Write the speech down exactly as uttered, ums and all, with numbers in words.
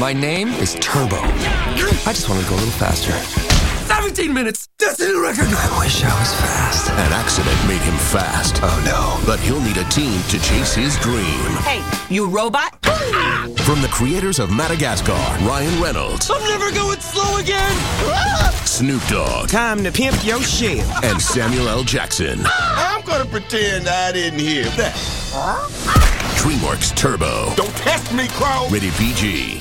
My name is Turbo. I just want to go a little faster. seventeen minutes! That's the new record! I wish I was fast. An accident made him fast. Oh, no. But he'll need a team to chase his dream. Hey, you robot? From the creators of Madagascar, Ryan Reynolds. I'm never going slow again! Snoop Dogg. Time to pimp your shit. And Samuel L. Jackson. I'm gonna pretend I didn't hear that. DreamWorks Turbo. Don't test me, Crow! Rated P G.